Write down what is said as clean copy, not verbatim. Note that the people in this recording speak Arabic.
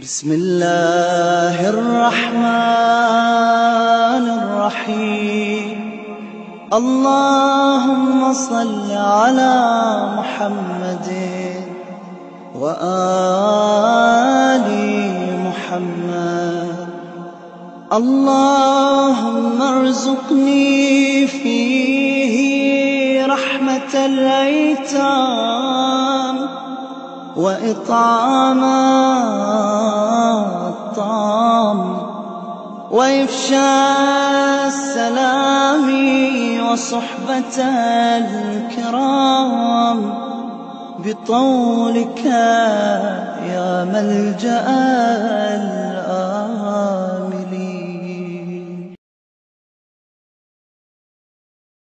بسم الله الرحمن الرحيم. اللهم صل على محمد وآل محمد. اللهم ارزقني فيه رحمة الأيتام وإطعام الطعام وإفشاء السلام وصحبة الكرام بطولك يا ملجأ